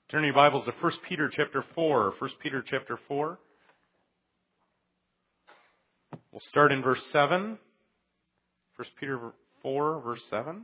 Turn your Bibles to 1 Peter chapter 4. 1 Peter chapter 4. We'll start in verse 7. 1 Peter 4, verse 7.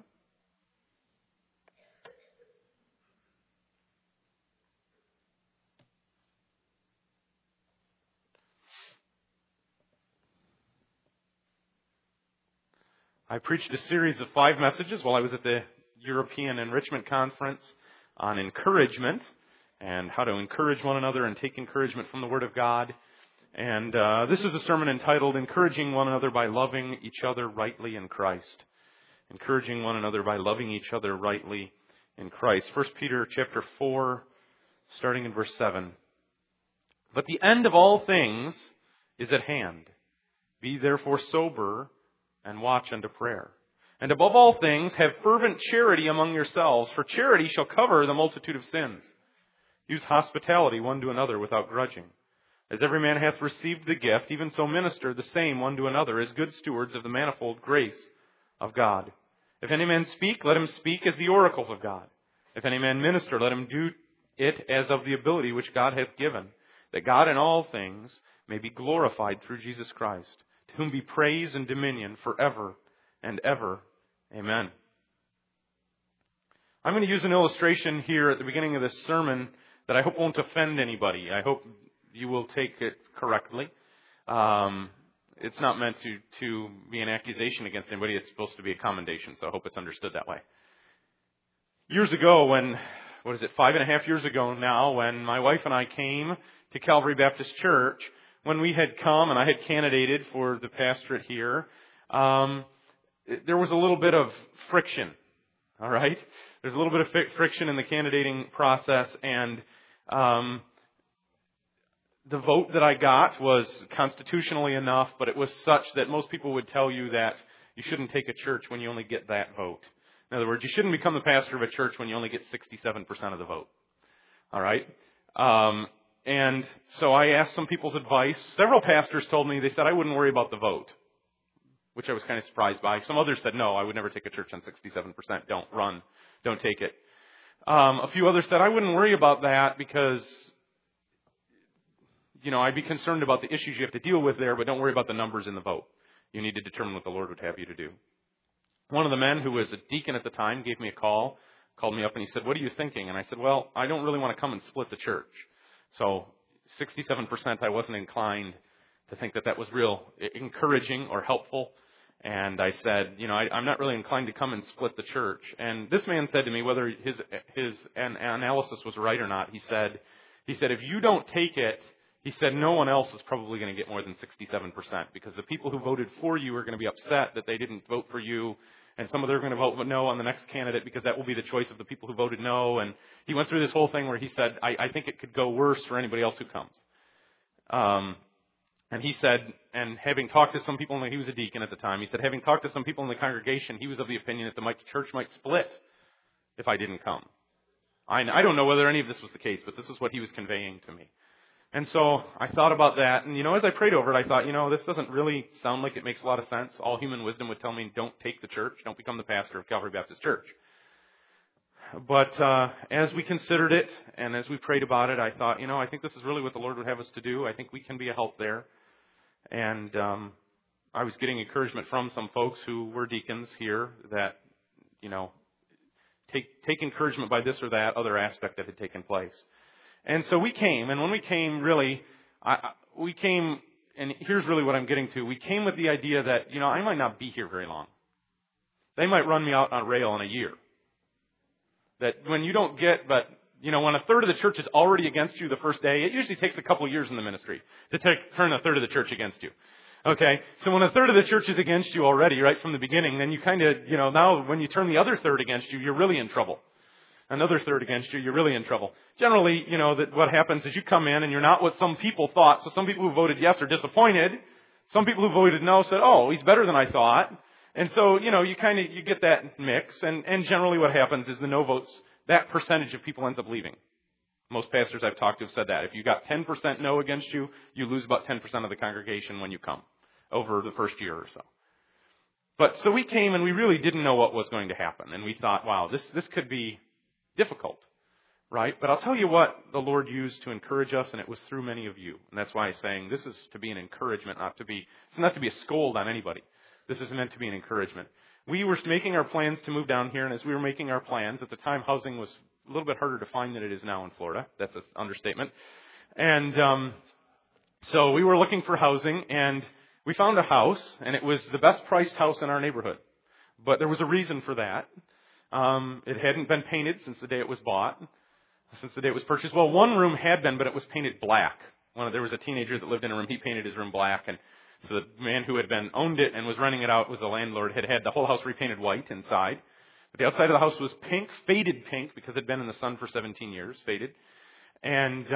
I preached a series of 5 messages while I was at the European Enrichment Conference on encouragement and how to encourage one another and take encouragement from the Word of God. And this is a sermon entitled, Encouraging One Another by Loving Each Other Rightly in Christ. Encouraging one another by loving each other rightly in Christ. 1 Peter chapter 4, starting in verse 7. But the end of all things is at hand. Be therefore sober and watch unto prayer. And above all things, have fervent charity among yourselves, for charity shall cover the multitude of sins. Use hospitality one to another without grudging. As every man hath received the gift, even so minister the same one to another, as good stewards of the manifold grace of God. If any man speak, let him speak as the oracles of God. If any man minister, let him do it as of the ability which God hath given, that God in all things may be glorified through Jesus Christ, to whom be praise and dominion forever and ever. Amen. I'm going to use an illustration here at the beginning of this sermon that I hope won't offend anybody. I hope you will take it correctly. It's not meant to be an accusation against anybody. It's supposed to be a commendation, so I hope it's understood that way. Years ago, 5.5 years ago now, when my wife and I came to Calvary Baptist Church, when we had come and I had candidated for the pastorate here, there was a little bit of friction, all right? There's a little bit of friction in the candidating process, and the vote that I got was constitutionally enough, but it was such that most people would tell you that you shouldn't take a church when you only get that vote. In other words, you shouldn't become the pastor of a church when you only get 67% of the vote, all right? And so I asked some people's advice. Several pastors told me, they said I wouldn't worry about the vote, which I was kind of surprised by. Some others said, no, I would never take a church on 67%. Don't run. Don't take it. A few others said, I wouldn't worry about that because, I'd be concerned about the issues you have to deal with there, but don't worry about the numbers in the vote. You need to determine what the Lord would have you to do. One of the men who was a deacon at the time gave me a call, called me up, and he said, what are you thinking? And I said, well, I don't really want to come and split the church. So 67%, I wasn't inclined to think that was real encouraging or helpful. And I said, I'm not really inclined to come and split the church. And this man said to me, whether his analysis was right or not, he said, if you don't take it, he said, no one else is probably going to get more than 67%, because the people who voted for you are going to be upset that they didn't vote for you. And some of them are going to vote no on the next candidate because that will be the choice of the people who voted no. And he went through this whole thing where he said, I think it could go worse for anybody else who comes. And he said, and having talked to some people, he was a deacon at the time, he said, having talked to some people in the congregation, he was of the opinion that the church might split if I didn't come. I don't know whether any of this was the case, but this is what he was conveying to me. And so I thought about that, and as I prayed over it, I thought, this doesn't really sound like it makes a lot of sense. All human wisdom would tell me, don't take the church, don't become the pastor of Calvary Baptist Church. But as we considered it, and as we prayed about it, I thought, I think this is really what the Lord would have us to do. I think we can be a help there. And I was getting encouragement from some folks who were deacons here that, take encouragement by this or that other aspect that had taken place. And so we came, and when we came, really, we came, and here's really what I'm getting to. We came with the idea that, I might not be here very long. They might run me out on rail in a year. That when you don't get, but, when a third of the church is already against you the first day, it usually takes a couple years in the ministry to turn a third of the church against you. Okay? So when a third of the church is against you already, right from the beginning, then you kind of, now when you turn the other third against you, you're really in trouble. Another third against you, you're really in trouble. Generally, that what happens is you come in and you're not what some people thought. So some people who voted yes are disappointed. Some people who voted no said, oh, he's better than I thought. And so, you get that mix. And generally what happens is the no votes, that percentage of people ends up leaving. Most pastors I've talked to have said that. If you got 10% no against you, you lose about 10% of the congregation when you come over the first year or so. But so we came and we really didn't know what was going to happen. And we thought, wow, this could be difficult, right? But I'll tell you what the Lord used to encourage us, and it was through many of you. And that's why I'm saying this is to be an encouragement, it's not to be a scold on anybody. This is meant to be an encouragement. We were making our plans to move down here, and as we were making our plans, at the time housing was a little bit harder to find than it is now in Florida. That's an understatement. And so we were looking for housing, and we found a house, and it was the best priced house in our neighborhood. But there was a reason for that. It hadn't been painted since the day it was bought, since the day it was purchased. Well, one room had been, but it was painted black. There was a teenager that lived in a room. He painted his room black, and so the man who had owned it and was renting it out was the landlord, had the whole house repainted white inside. But the outside of the house was pink, faded pink, because it had been in the sun for 17 years, faded. And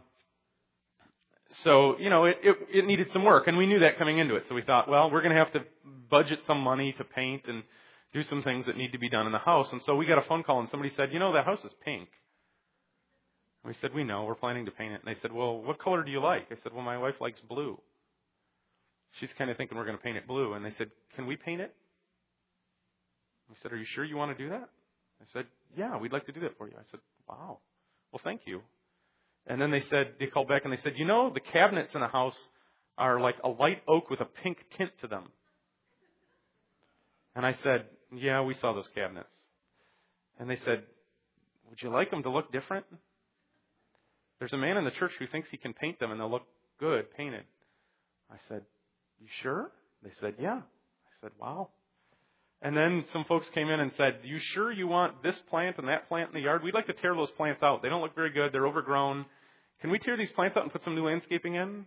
so, it needed some work, and we knew that coming into it. So we thought, well, we're going to have to budget some money to paint and do some things that need to be done in the house. And so we got a phone call, and somebody said, that house is pink. And we said, we know, we're planning to paint it. And they said, well, what color do you like? I said, well, my wife likes blue. She's kind of thinking we're going to paint it blue. And they said, can we paint it? We said, are you sure you want to do that? I said, yeah, we'd like to do that for you. I said, wow. Well, thank you. And then they called back and they said, the cabinets in the house are like a light oak with a pink tint to them. And I said, yeah, we saw those cabinets. And they said, would you like them to look different? There's a man in the church who thinks he can paint them and they'll look good painted. I said, you sure? They said, yeah. I said, wow. And then some folks came in and said, you sure you want this plant and that plant in the yard? We'd like to tear those plants out. They don't look very good. They're overgrown. Can we tear these plants out and put some new landscaping in?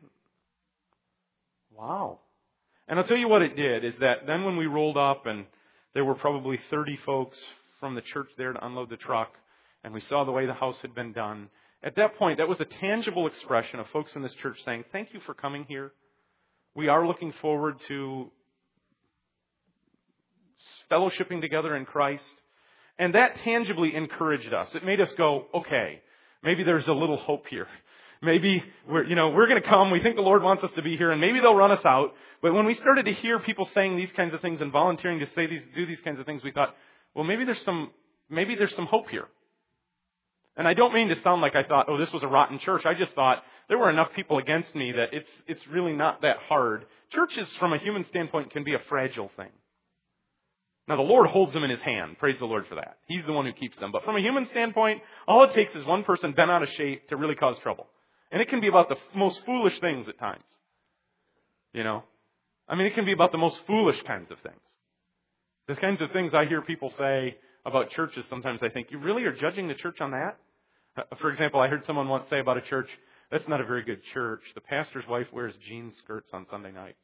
Wow. And I'll tell you what it did is that then when we rolled up and there were probably 30 folks from the church there to unload the truck and we saw the way the house had been done, at that point that was a tangible expression of folks in this church saying, thank you for coming here. We are looking forward to fellowshipping together in Christ. And that tangibly encouraged us. It made us go, okay, maybe there's a little hope here. Maybe we're going to come. We think the Lord wants us to be here, and maybe they'll run us out. But when we started to hear people saying these kinds of things and volunteering to do these kinds of things, we thought, well, maybe there's some hope here. And I don't mean to sound like I thought, oh, this was a rotten church. I just thought there were enough people against me that it's really not that hard. Churches, from a human standpoint, can be a fragile thing. Now, the Lord holds them in His hand. Praise the Lord for that. He's the one who keeps them. But from a human standpoint, all it takes is one person bent out of shape to really cause trouble. And it can be about the most foolish things at times. It can be about the most foolish kinds of things. The kinds of things I hear people say about churches, sometimes I think, you really are judging the church on that? For example, I heard someone once say about a church, that's not a very good church. The pastor's wife wears jean skirts on Sunday nights.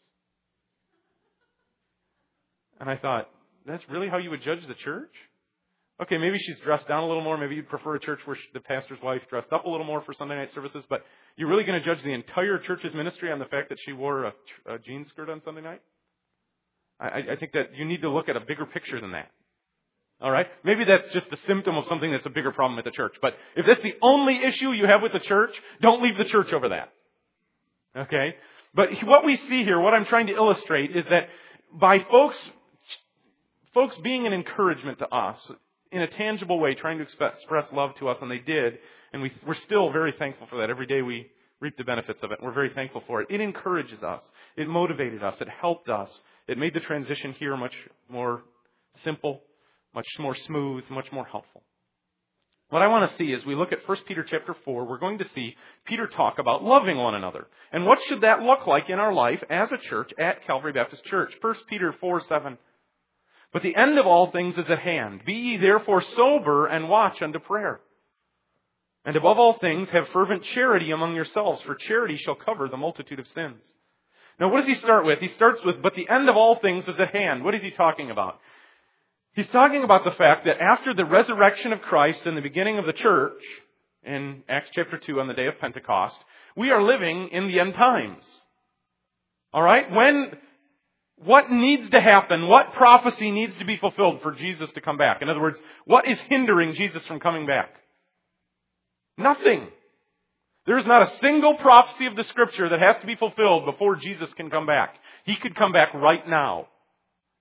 And I thought, that's really how you would judge the church? Okay, maybe she's dressed down a little more. Maybe you'd prefer a church where the pastor's wife dressed up a little more for Sunday night services. But you're really going to judge the entire church's ministry on the fact that she wore a jean skirt on Sunday night? I think that you need to look at a bigger picture than that. All right? Maybe that's just a symptom of something that's a bigger problem at the church. But if that's the only issue you have with the church, don't leave the church over that. Okay? But what we see here, what I'm trying to illustrate, is that by folks being an encouragement to us in a tangible way, trying to express love to us, and they did, and we're still very thankful for that. Every day we reap the benefits of it. We're very thankful for it. It encourages us. It motivated us. It helped us. It made the transition here much more simple, much more smooth, much more helpful. What I want to see as we look at 1 Peter chapter 4, we're going to see Peter talk about loving one another. And what should that look like in our life as a church at Calvary Baptist Church? 1 Peter 4:7. But the end of all things is at hand. Be ye therefore sober and watch unto prayer. And above all things, have fervent charity among yourselves, for charity shall cover the multitude of sins. Now, what does he start with? He starts with, but the end of all things is at hand. What is he talking about? He's talking about the fact that after the resurrection of Christ and the beginning of the church, in Acts chapter 2 on the day of Pentecost, we are living in the end times. All right? What needs to happen? What prophecy needs to be fulfilled for Jesus to come back? In other words, what is hindering Jesus from coming back? Nothing. There is not a single prophecy of the Scripture that has to be fulfilled before Jesus can come back. He could come back right now.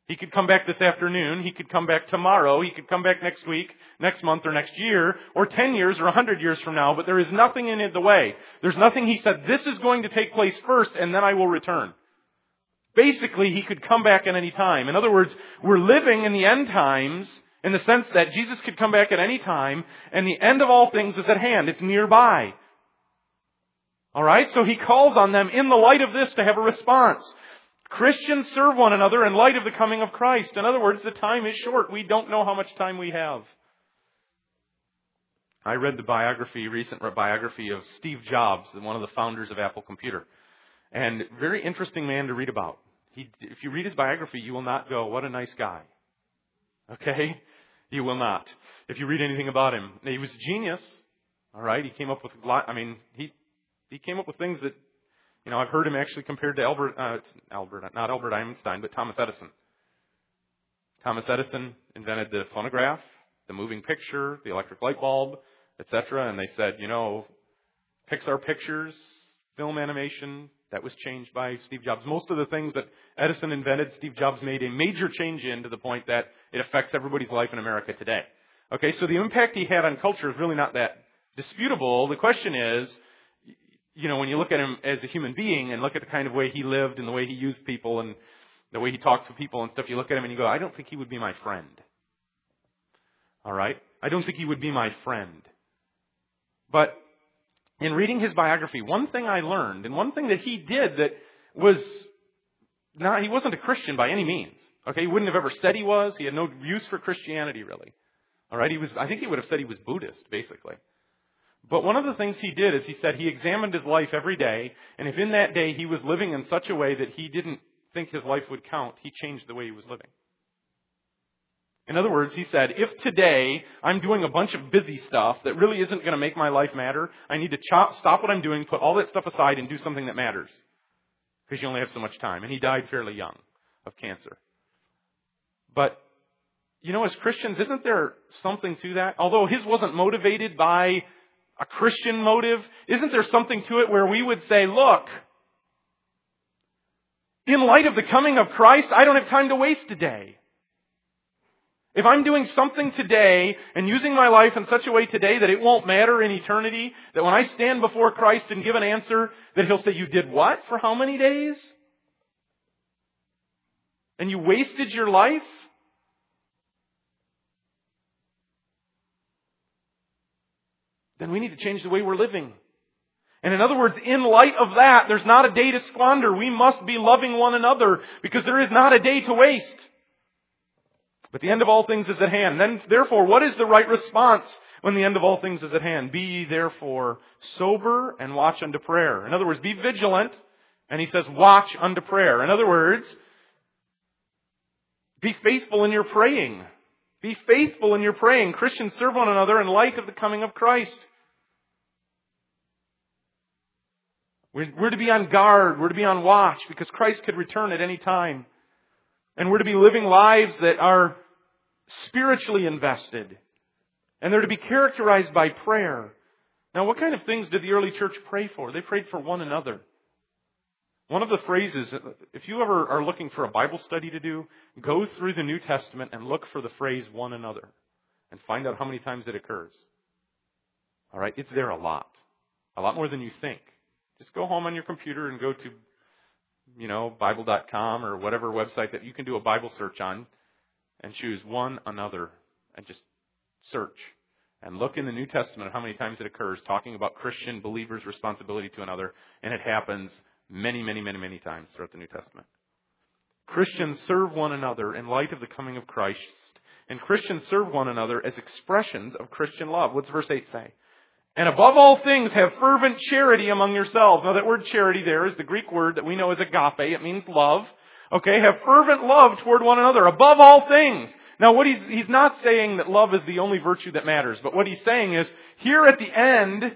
He could come back this afternoon. He could come back tomorrow. He could come back next week, next month, or next year, or 10 years, or 100 years from now. But there is nothing in the way. There's nothing He said, this is going to take place first, and then I will return. Basically, He could come back at any time. In other words, we're living in the end times in the sense that Jesus could come back at any time, and the end of all things is at hand. It's nearby. Alright? So He calls on them in the light of this to have a response. Christians serve one another in light of the coming of Christ. In other words, the time is short. We don't know how much time we have. I read the recent biography of Steve Jobs, one of the founders of Apple Computer. And very interesting man to read about. If you read his biography, you will not go, what a nice guy. Okay? You will not. If you read anything about him. He was a genius. Alright? He came up with he came up with things that, I've heard him actually compared to not Albert Einstein, but Thomas Edison. Thomas Edison invented the phonograph, the moving picture, the electric light bulb, etc. And they said, Pixar pictures, film animation, that was changed by Steve Jobs. Most of the things that Edison invented, Steve Jobs made a major change in to the point that it affects everybody's life in America today. Okay, so the impact he had on culture is really not that disputable. The question is, when you look at him as a human being and look at the kind of way he lived and the way he used people and the way he talked to people and stuff, you look at him and you go, I don't think he would be my friend. All right? I don't think he would be my friend. But in reading his biography, one thing I learned, and one thing that he did that was he wasn't a Christian by any means. Okay? He wouldn't have ever said he was. He had no use for Christianity, really. All right? I think he would have said he was Buddhist, basically. But one of the things he did is he said he examined his life every day, and if in that day he was living in such a way that he didn't think his life would count, he changed the way he was living. In other words, he said, if today I'm doing a bunch of busy stuff that really isn't going to make my life matter, I need to stop what I'm doing, put all that stuff aside, and do something that matters. Because you only have so much time. And he died fairly young of cancer. But, as Christians, isn't there something to that? Although his wasn't motivated by a Christian motive, isn't there something to it where we would say, look, in light of the coming of Christ, I don't have time to waste today. If I'm doing something today and using my life in such a way today that it won't matter in eternity, that when I stand before Christ and give an answer, that He'll say, you did what? For how many days? And you wasted your life? Then we need to change the way we're living. And in other words, in light of that, there's not a day to squander. We must be loving one another because there is not a day to waste. But the end of all things is at hand. Then, therefore, what is the right response when the end of all things is at hand? Be ye therefore sober and watch unto prayer. In other words, be vigilant. And he says, watch unto prayer. In other words, be faithful in your praying. Be faithful in your praying. Christians serve one another in light of the coming of Christ. We're to be on guard. We're to be on watch because Christ could return at any time. And we're to be living lives that are spiritually invested. And they're to be characterized by prayer. Now, what kind of things did the early church pray for? They prayed for one another. One of the phrases, if you ever are looking for a Bible study to do, go through the New Testament and look for the phrase one another and find out how many times it occurs. All right, it's there a lot more than you think. Just go home on your computer and go to, Bible.com or whatever website that you can do a Bible search on and choose one another and just search and look in the New Testament how many times it occurs talking about Christian believers' responsibility to another, and it happens many, many, many, many times throughout the New Testament. Christians serve one another in light of the coming of Christ, and Christians serve one another as expressions of Christian love. What's verse 8 say? And above all things, have fervent charity among yourselves. Now that word charity there is the Greek word that we know as agape. It means love. Okay, have fervent love toward one another. Above all things. Now what he's not saying that love is the only virtue that matters. But what he's saying is, here at the end,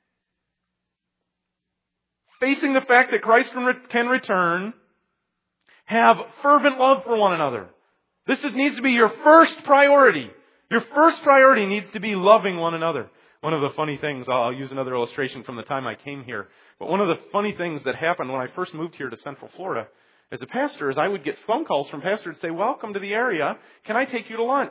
facing the fact that Christ can return, have fervent love for one another. This needs to be your first priority. Your first priority needs to be loving one another. One of the funny things, I'll use another illustration from the time I came here, but one of the funny things that happened when I first moved here to Central Florida as a pastor is I would get phone calls from pastors to say, welcome to the area. Can I take you to lunch?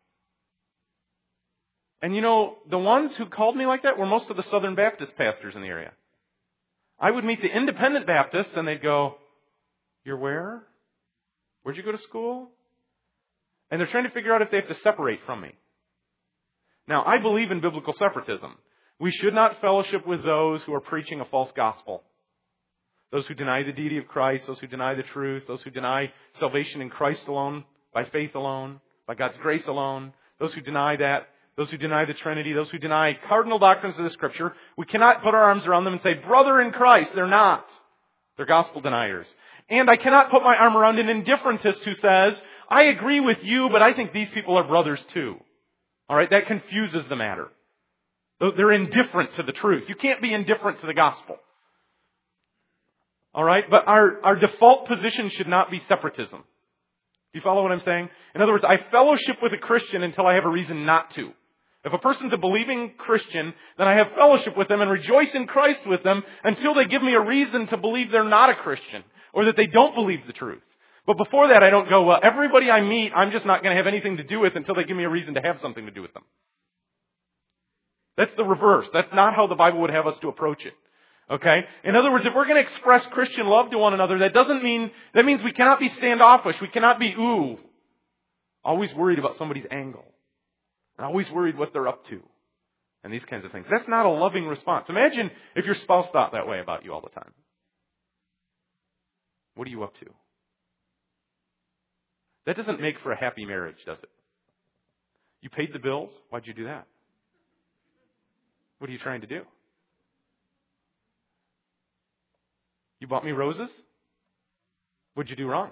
And the ones who called me like that were most of the Southern Baptist pastors in the area. I would meet the independent Baptists and they'd go, you're where? Where'd you go to school? And they're trying to figure out if they have to separate from me. Now, I believe in biblical separatism. We should not fellowship with those who are preaching a false gospel. Those who deny the deity of Christ, those who deny the truth, those who deny salvation in Christ alone, by faith alone, by God's grace alone, those who deny that, those who deny the Trinity, those who deny cardinal doctrines of the Scripture. We cannot put our arms around them and say, brother in Christ. They're not. They're gospel deniers. And I cannot put my arm around an indifferentist who says, I agree with you, but I think these people are brothers too. All right, that confuses the matter. They're indifferent to the truth. You can't be indifferent to the gospel. All right, but our default position should not be separatism. Do you follow what I'm saying? In other words, I fellowship with a Christian until I have a reason not to. If a person's a believing Christian, then I have fellowship with them and rejoice in Christ with them until they give me a reason to believe they're not a Christian or that they don't believe the truth. But before that, I don't go, well, everybody I meet, I'm just not going to have anything to do with until they give me a reason to have something to do with them. That's the reverse. That's not how the Bible would have us to approach it. Okay? In other words, if we're going to express Christian love to one another, that means we cannot be standoffish. We cannot be, always worried about somebody's angle. And always worried what they're up to. And these kinds of things. That's not a loving response. Imagine if your spouse thought that way about you all the time. What are you up to? That doesn't make for a happy marriage, does it? You paid the bills? Why'd you do that? What are you trying to do? You bought me roses? What'd you do wrong?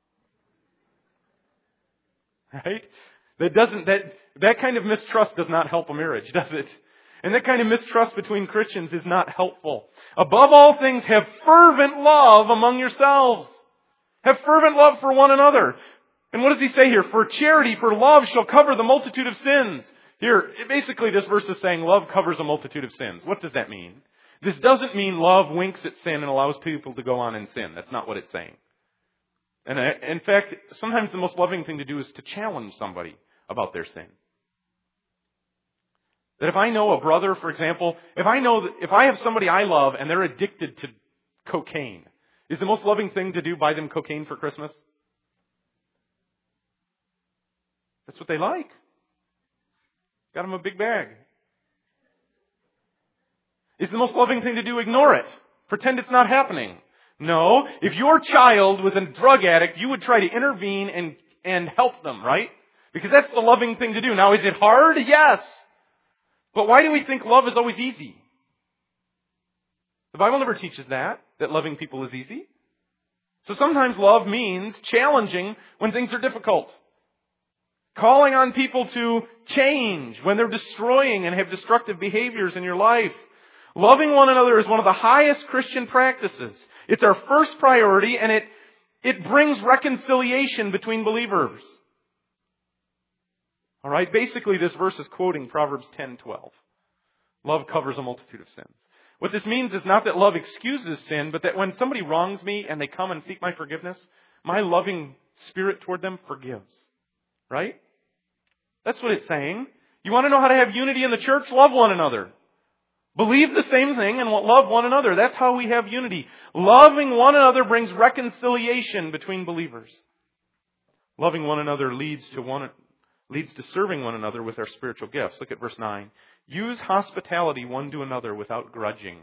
Right? That kind of mistrust does not help a marriage, does it? And that kind of mistrust between Christians is not helpful. Above all things, have fervent love among yourselves. Have fervent love for one another. And what does he say here? For charity, for love shall cover the multitude of sins. Here, basically this verse is saying love covers a multitude of sins. What does that mean? This doesn't mean love winks at sin and allows people to go on and sin. That's not what it's saying. And in fact, sometimes the most loving thing to do is to challenge somebody about their sin. That if I know a brother, for example, if I have somebody I love and they're addicted to cocaine, is the most loving thing to do buy them cocaine for Christmas? That's what they like. Got them a big bag. Is the most loving thing to do ignore it? Pretend it's not happening? No. If your child was a drug addict, you would try to intervene and help them, right? Because that's the loving thing to do. Now, is it hard? Yes. But why do we think love is always easy? The Bible never teaches that loving people is easy. So sometimes love means challenging when things are difficult. Calling on people to change when they're destroying and have destructive behaviors in your life. Loving one another is one of the highest Christian practices. It's our first priority, and it brings reconciliation between believers. All right, basically this verse is quoting Proverbs 10:12. Love covers a multitude of sins. What this means is not that love excuses sin, but that when somebody wrongs me and they come and seek my forgiveness, my loving spirit toward them forgives. Right? That's what it's saying. You want to know how to have unity in the church? Love one another. Believe the same thing and love one another. That's how we have unity. Loving one another brings reconciliation between believers. Loving one another leads to serving one another with our spiritual gifts. Look at verse 9. Use hospitality one to another without grudging.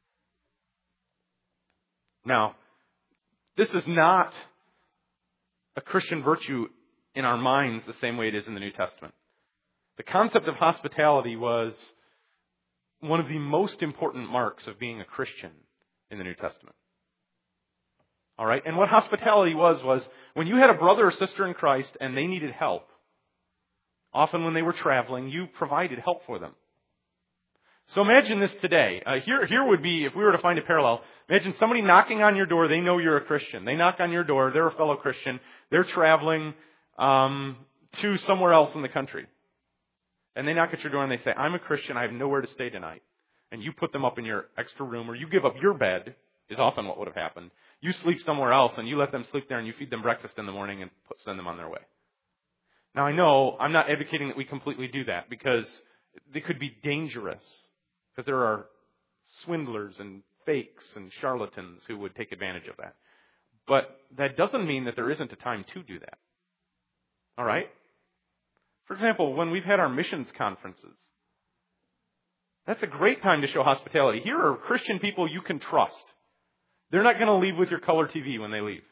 Now, this is not a Christian virtue in our minds the same way it is in the New Testament. The concept of hospitality was one of the most important marks of being a Christian in the New Testament. All right? And what hospitality was when you had a brother or sister in Christ and they needed help, often when they were traveling, you provided help for them. So imagine this today. Here would be, if we were to find a parallel, imagine somebody knocking on your door. They know you're a Christian. They knock on your door. They're a fellow Christian. They're traveling to somewhere else in the country. And they knock at your door and they say, I'm a Christian. I have nowhere to stay tonight. And you put them up in your extra room, or you give up your bed is often what would have happened. You sleep somewhere else and you let them sleep there and you feed them breakfast in the morning and send them on their way. Now I know I'm not advocating that we completely do that because they could be dangerous because there are swindlers and fakes and charlatans who would take advantage of that. But that doesn't mean that there isn't a time to do that. All right? For example, when we've had our missions conferences, that's a great time to show hospitality. Here are Christian people you can trust. They're not going to leave with your color TV when they leave.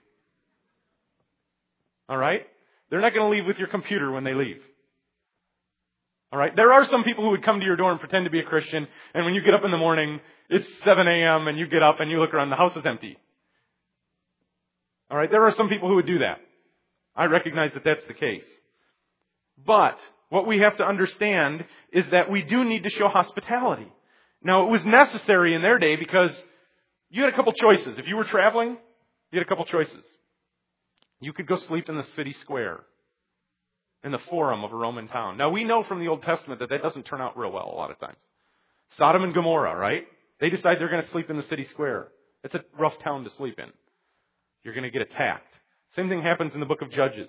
All right? They're not going to leave with your computer when they leave. All right? There are some people who would come to your door and pretend to be a Christian, and when you get up in the morning, it's 7 a.m., and you get up and you look around, the house is empty. All right? There are some people who would do that. I recognize that that's the case. But what we have to understand is that we do need to show hospitality. Now, it was necessary in their day because you had a couple choices. If you were traveling, you had a couple choices. You could go sleep in the city square, in the forum of a Roman town. Now, we know from the Old Testament that doesn't turn out real well a lot of times. Sodom and Gomorrah, right? They decide they're going to sleep in the city square. It's a rough town to sleep in. You're going to get attacked. Same thing happens in the book of Judges.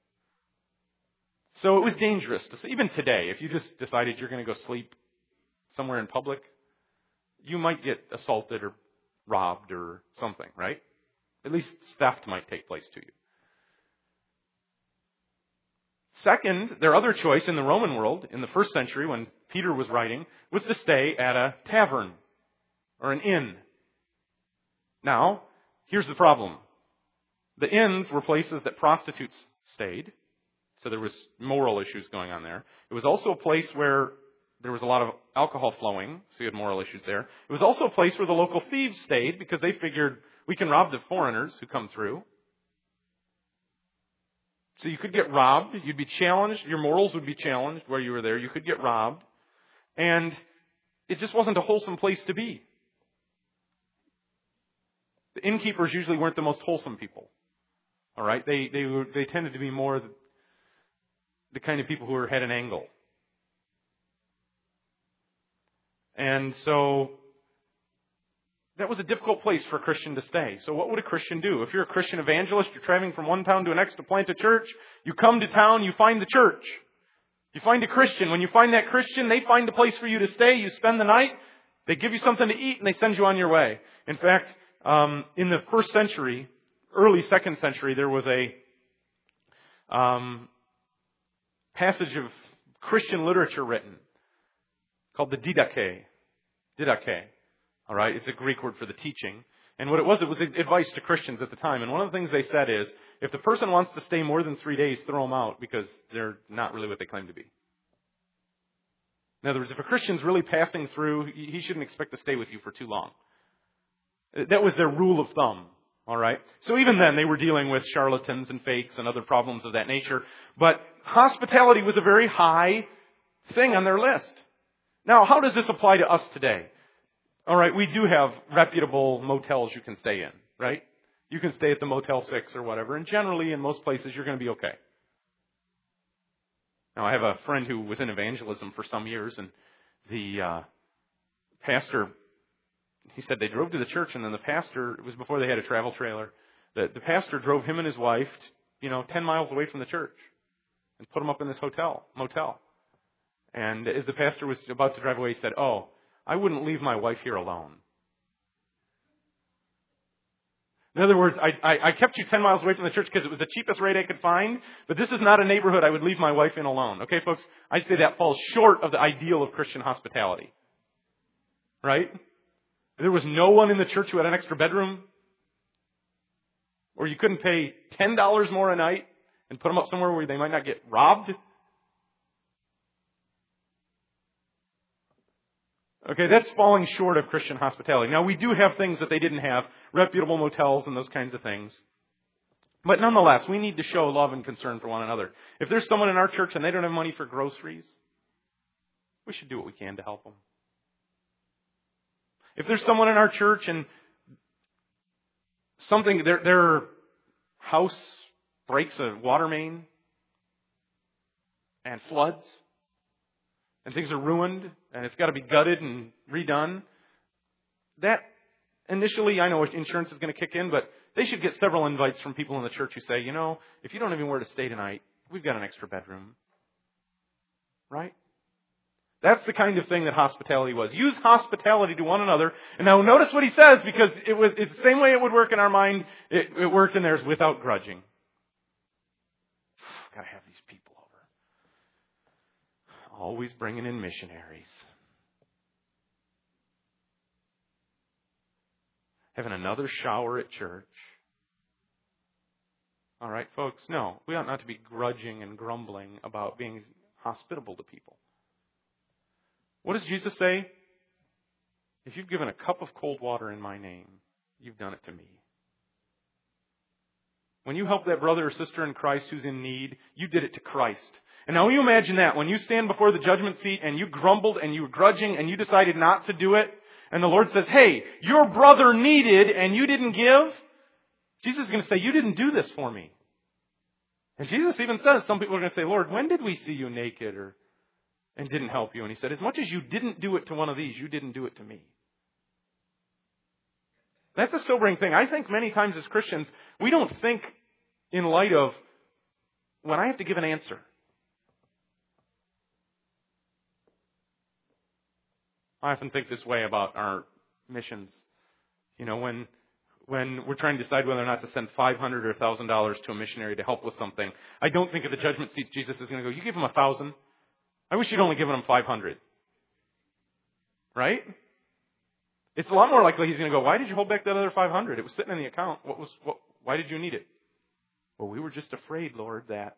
So it was dangerous. Even today, if you just decided you're going to go sleep somewhere in public, you might get assaulted or robbed or something, right? At least theft might take place to you. Second, their other choice in the Roman world, in the first century when Peter was writing, was to stay at a tavern or an inn. Now, here's the problem. The inns were places that prostitutes stayed, so there was moral issues going on there. It was also a place where there was a lot of alcohol flowing, so you had moral issues there. It was also a place where the local thieves stayed because they figured we can rob the foreigners who come through. So you could get robbed, you'd be challenged, your morals would be challenged where you were there, you could get robbed, and it just wasn't a wholesome place to be. The innkeepers usually weren't the most wholesome people. All right? They tended to be more the kind of people who had an angle. And so that was a difficult place for a Christian to stay. So what would a Christian do? If you're a Christian evangelist, you're traveling from one town to the next to plant a church, you come to town, you find the church. You find a Christian. When you find that Christian, they find a place for you to stay. You spend the night. They give you something to eat, and they send you on your way. In fact, in the first century, early second century, there was a passage of Christian literature written called the Didache. Didache. All right, it's a Greek word for the teaching. And what it was advice to Christians at the time. And one of the things they said is, if the person wants to stay more than 3 days, throw them out because they're not really what they claim to be. In other words, if a Christian's really passing through, he shouldn't expect to stay with you for too long. That was their rule of thumb. All right? So even then, they were dealing with charlatans and fakes and other problems of that nature. But hospitality was a very high thing on their list. Now, how does this apply to us today? All right, we do have reputable motels you can stay in, right? You can stay at the Motel 6 or whatever, and generally in most places you're going to be okay. Now, I have a friend who was in evangelism for some years, and the pastor, he said they drove to the church, and then the pastor, it was before they had a travel trailer, the pastor drove him and his wife, 10 miles away from the church and put them up in this motel. And as the pastor was about to drive away, he said, "Oh, I wouldn't leave my wife here alone." In other words, I kept you 10 miles away from the church because it was the cheapest rate I could find, but this is not a neighborhood I would leave my wife in alone. Okay, folks? I'd say that falls short of the ideal of Christian hospitality. Right? There was no one in the church who had an extra bedroom, or you couldn't pay $10 more a night and put them up somewhere where they might not get robbed. Okay, that's falling short of Christian hospitality. Now, we do have things that they didn't have, reputable motels and those kinds of things. But nonetheless, we need to show love and concern for one another. If there's someone in our church and they don't have money for groceries, we should do what we can to help them. If there's someone in our church and their house breaks a water main and floods, and things are ruined, and it's got to be gutted and redone, that initially, I know insurance is going to kick in, but they should get several invites from people in the church who say, you know, if you don't have anywhere to stay tonight, we've got an extra bedroom. Right? That's the kind of thing that hospitality was. Use hospitality to one another. And now notice what he says, because it's the same way it would work in our mind, it worked in theirs, without grudging. Got to have these people over. Always bringing in missionaries. Having another shower at church. All right, folks, no, we ought not to be grudging and grumbling about being hospitable to people. What does Jesus say? If you've given a cup of cold water in my name, you've done it to me. When you help that brother or sister in Christ who's in need, you did it to Christ. And now you imagine that, when you stand before the judgment seat and you grumbled and you were grudging and you decided not to do it, and the Lord says, hey, your brother needed and you didn't give, Jesus is going to say, you didn't do this for me. And Jesus even says, some people are going to say, Lord, when did we see you naked and didn't help you? And he said, as much as you didn't do it to one of these, you didn't do it to me. That's a sobering thing. I think many times as Christians, we don't think in light of when I have to give an answer. I often think this way about our missions. You know, when we're trying to decide whether or not to send $500 or $1,000 to a missionary to help with something, I don't think at the judgment seat Jesus is going to go, you give him 1,000. I wish you'd only given him 500. Right? It's a lot more likely he's going to go, why did you hold back that other 500? It was sitting in the account. Why did you need it? Well, we were just afraid, Lord, that.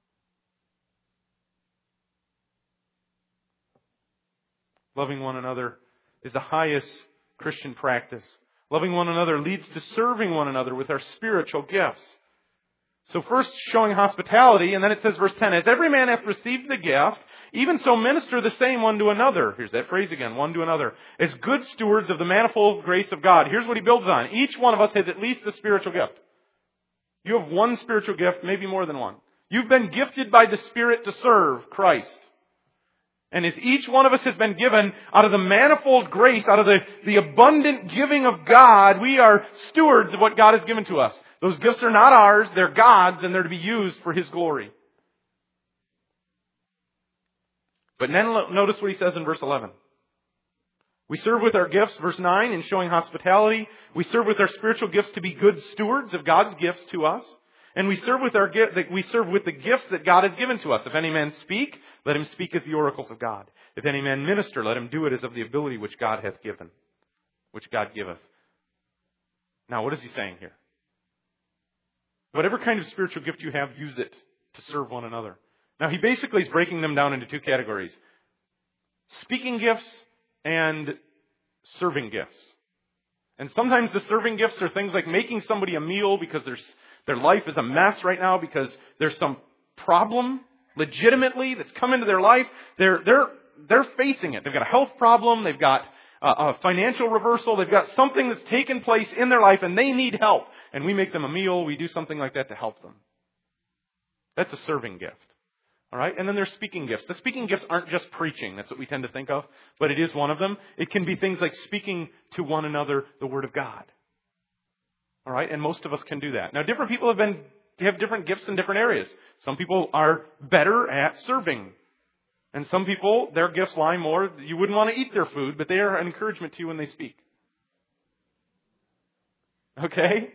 Loving one another is the highest Christian practice. Loving one another leads to serving one another with our spiritual gifts. So first showing hospitality, and then it says, verse 10, as every man hath received the gift, even so minister the same one to another. Here's that phrase again, one to another. As good stewards of the manifold grace of God. Here's what he builds on. Each one of us has at least a spiritual gift. You have one spiritual gift, maybe more than one. You've been gifted by the Spirit to serve Christ. And as each one of us has been given out of the manifold grace, out of the abundant giving of God, we are stewards of what God has given to us. Those gifts are not ours, they're God's, and they're to be used for His glory. But then notice what he says in verse 11. We serve with our gifts, verse 9, in showing hospitality. We serve with our spiritual gifts to be good stewards of God's gifts to us. And we serve with the gifts that God has given to us. If any man speak, let him speak as the oracles of God. If any man minister, let him do it as of the ability which God hath given, which God giveth. Now, what is he saying here? Whatever kind of spiritual gift you have, use it to serve one another. Now, he basically is breaking them down into two categories. Speaking gifts and serving gifts. And sometimes the serving gifts are things like making somebody a meal because their life is a mess right now because there's some problem legitimately that's come into their life. They're facing it. They've got a health problem. They've got a financial reversal. They've got something that's taken place in their life and they need help. And we make them a meal. We do something like that to help them. That's a serving gift. All right? And then there's speaking gifts. The speaking gifts aren't just preaching. That's what we tend to think of. But it is one of them. It can be things like speaking to one another the Word of God. All right? And most of us can do that. Now, different people have different gifts in different areas. Some people are better at serving. And some people, their gifts lie more. You wouldn't want to eat their food, but they are an encouragement to you when they speak. Okay?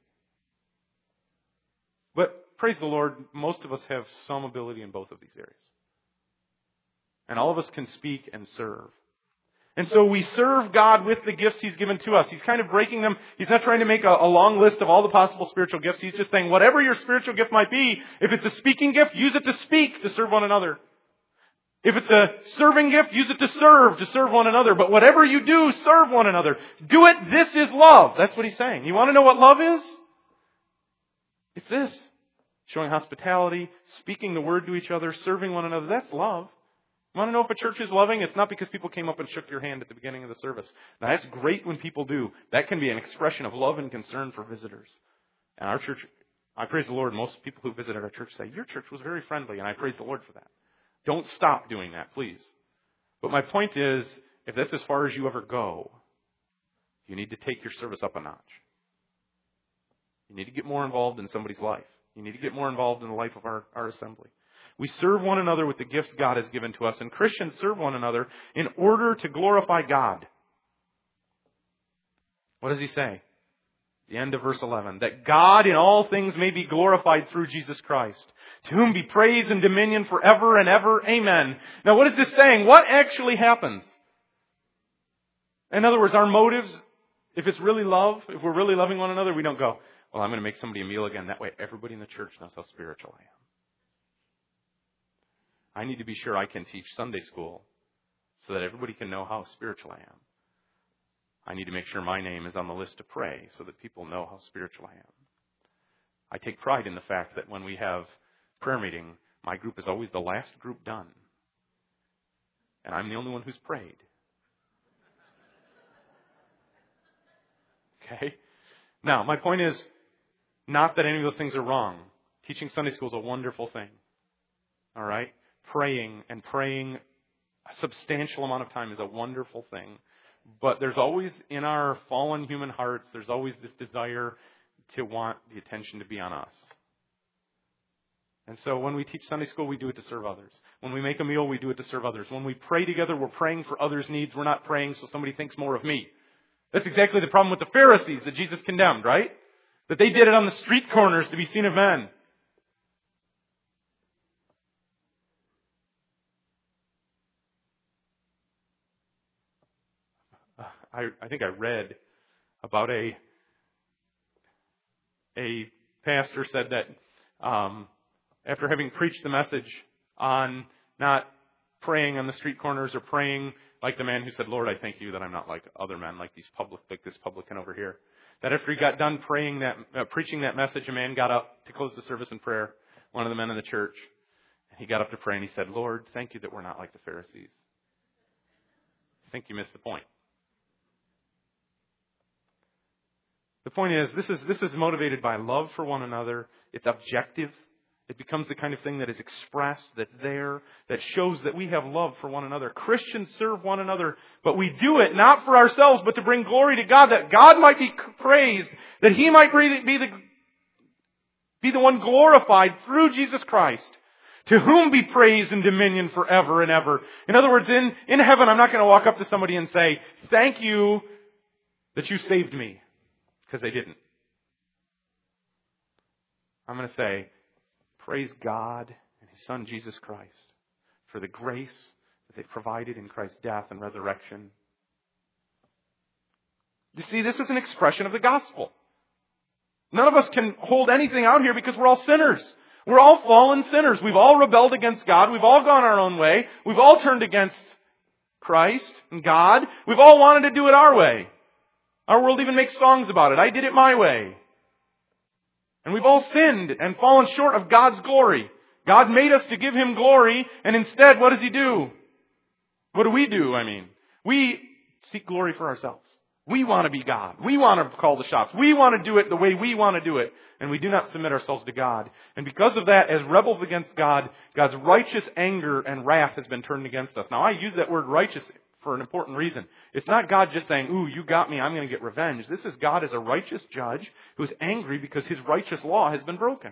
But praise the Lord, most of us have some ability in both of these areas. And all of us can speak and serve. And so we serve God with the gifts He's given to us. He's kind of breaking them. He's not trying to make a long list of all the possible spiritual gifts. He's just saying whatever your spiritual gift might be, if it's a speaking gift, use it to speak, to serve one another. If it's a serving gift, use it to serve one another. But whatever you do, serve one another. Do it. This is love. That's what He's saying. You want to know what love is? It's this. Showing hospitality, speaking the word to each other, serving one another. That's love. You want to know if a church is loving? It's not because people came up and shook your hand at the beginning of the service. Now, that's great when people do. That can be an expression of love and concern for visitors. And our church, I praise the Lord, most people who visited our church say, your church was very friendly, and I praise the Lord for that. Don't stop doing that, please. But my point is, if that's as far as you ever go, You need to take your service up a notch. You need to get more involved in somebody's life. You need to get more involved in the life of our assembly. We serve one another with the gifts God has given to us, and Christians serve one another in order to glorify God. What does he say? The end of verse 11. That God in all things may be glorified through Jesus Christ, to whom be praise and dominion forever and ever. Amen. Now what is this saying? What actually happens? In other words, our motives, if it's really love, if we're really loving one another, we don't go, well, I'm going to make somebody a meal again. That way everybody in the church knows how spiritual I am. I need to be sure I can teach Sunday school so that everybody can know how spiritual I am. I need to make sure my name is on the list to pray so that people know how spiritual I am. I take pride in the fact that when we have prayer meeting, my group is always the last group done. And I'm the only one who's prayed. Okay? Now, my point is not that any of those things are wrong. Teaching Sunday school is a wonderful thing. All right? Praying a substantial amount of time is a wonderful thing. But there's always, in our fallen human hearts, there's always this desire to want the attention to be on us. And so when we teach Sunday school, we do it to serve others. When we make a meal, we do it to serve others. When we pray together, we're praying for others' needs. We're not praying so somebody thinks more of me. That's exactly the problem with the Pharisees that Jesus condemned, right? That they did it on the street corners to be seen of men. I think I read about a pastor said that after having preached the message on not praying on the street corners or praying like the man who said, Lord, I thank you that I'm not like other men, like this publican over here. That after he got done preaching that message, a man got up to close the service in prayer, one of the men in the church. He got up to pray and he said, Lord, thank you that we're not like the Pharisees. I think you missed the point. The point is, this is motivated by love for one another. It's objective. It becomes the kind of thing that is expressed, that's there, that shows that we have love for one another. Christians serve one another, but we do it not for ourselves, but to bring glory to God, that God might be praised, that He might be the one glorified through Jesus Christ, to whom be praise and dominion forever and ever. In other words, in heaven, I'm not going to walk up to somebody and say, thank you that you saved me. Because they didn't. I'm going to say, praise God and His Son, Jesus Christ, for the grace that they've provided in Christ's death and resurrection. You see, this is an expression of the gospel. None of us can hold anything out here because we're all sinners. We're all fallen sinners. We've all rebelled against God. We've all gone our own way. We've all turned against Christ and God. We've all wanted to do it our way. Our world even makes songs about it. I did it my way. And we've all sinned and fallen short of God's glory. God made us to give Him glory, and instead, what does He do? What do? We seek glory for ourselves. We want to be God. We want to call the shots. We want to do it the way we want to do it. And we do not submit ourselves to God. And because of that, as rebels against God, God's righteous anger and wrath has been turned against us. Now, I use that word righteous for an important reason. It's not God just saying, ooh, you got me, I'm going to get revenge. This is God as a righteous judge who is angry because His righteous law has been broken.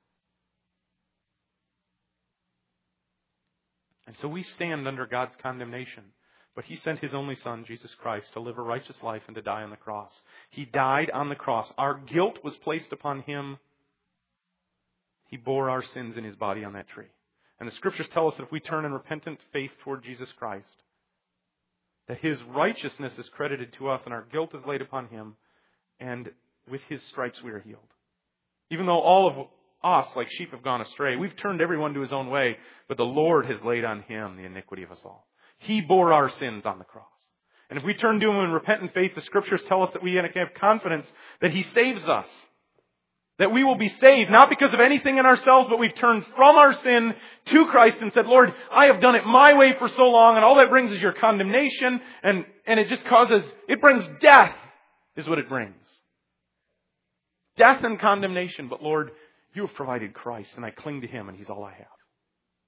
And so we stand under God's condemnation. But He sent His only Son, Jesus Christ, to live a righteous life and to die on the cross. He died on the cross. Our guilt was placed upon Him. He bore our sins in His body on that tree. And the Scriptures tell us that if we turn in repentant faith toward Jesus Christ, that His righteousness is credited to us and our guilt is laid upon Him, and with His stripes we are healed. Even though all of us, like sheep, have gone astray, we've turned everyone to his own way, but the Lord has laid on Him the iniquity of us all. He bore our sins on the cross. And if we turn to Him in repentant faith, the Scriptures tell us that we have confidence that He saves us. That we will be saved, not because of anything in ourselves, but we've turned from our sin to Christ and said, Lord, I have done it my way for so long, and all that brings is your condemnation, and it just it brings death, is what it brings. Death and condemnation, but Lord, You have provided Christ, and I cling to Him, and He's all I have.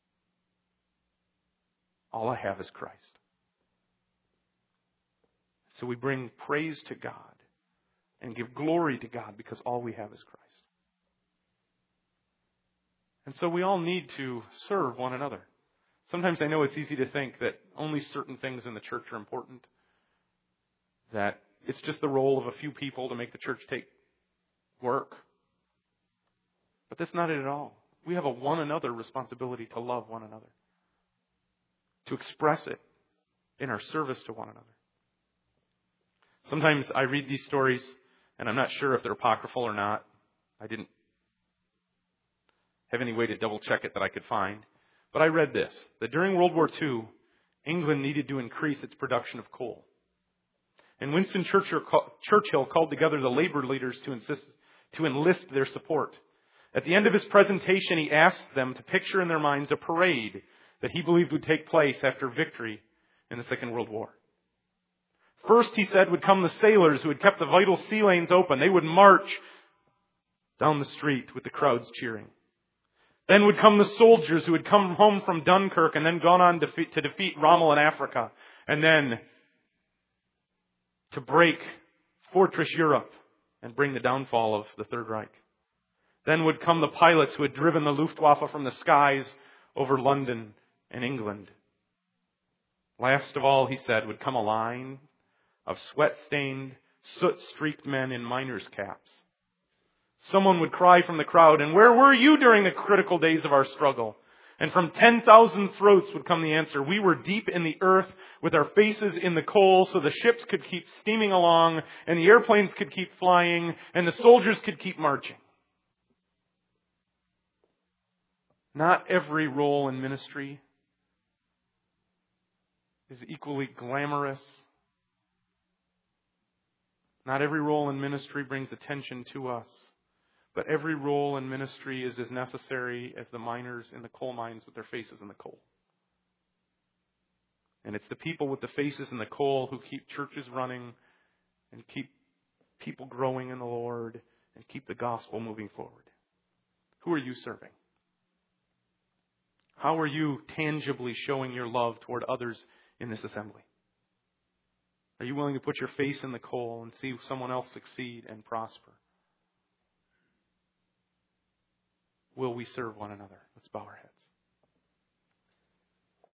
All I have is Christ. So we bring praise to God and give glory to God because all we have is Christ. And so we all need to serve one another. Sometimes I know it's easy to think that only certain things in the church are important, that it's just the role of a few people to make the church take work. But that's not it at all. We have a one another responsibility to love one another, to express it in our service to one another. Sometimes I read these stories, and I'm not sure if they're apocryphal or not. I didn't have any way to double check it that I could find. But I read this, that during World War II, England needed to increase its production of coal. And Winston Churchill called together the labor leaders to enlist their support. At the end of his presentation, he asked them to picture in their minds a parade that he believed would take place after victory in the Second World War. First, he said, would come the sailors who had kept the vital sea lanes open. They would march down the street with the crowds cheering. Then would come the soldiers who had come home from Dunkirk and then gone on to defeat Rommel in Africa. And then to break Fortress Europe and bring the downfall of the Third Reich. Then would come the pilots who had driven the Luftwaffe from the skies over London and England. Last of all, he said, would come a line of sweat-stained, soot-streaked men in miners' caps. Someone would cry from the crowd, and where were you during the critical days of our struggle? And from 10,000 throats would come the answer, we were deep in the earth with our faces in the coal so the ships could keep steaming along, and the airplanes could keep flying, and the soldiers could keep marching. Not every role in ministry is equally glamorous. Not every role in ministry brings attention to us. But every role in ministry is as necessary as the miners in the coal mines with their faces in the coal. And it's the people with the faces in the coal who keep churches running and keep people growing in the Lord and keep the gospel moving forward. Who are you serving? How are you tangibly showing your love toward others in this assembly? Are you willing to put your face in the coal and see someone else succeed and prosper? Will we serve one another? Let's bow our heads.